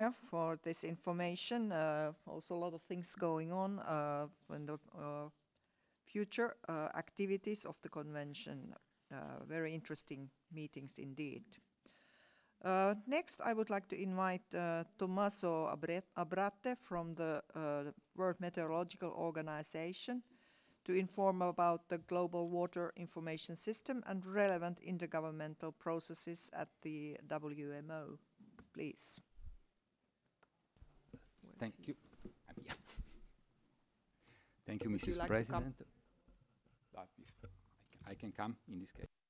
Sonia, for this information. Also, a lot of things going on in the future activities of the convention. Very interesting meetings indeed. Next, I would like to invite Tommaso Abrate from the World Meteorological Organization to inform about the Global Water Information System and relevant intergovernmental processes at the WMO. Please. Thank you. Yeah. Thank you, Would you Mrs. like to come? President. But I can come in this case.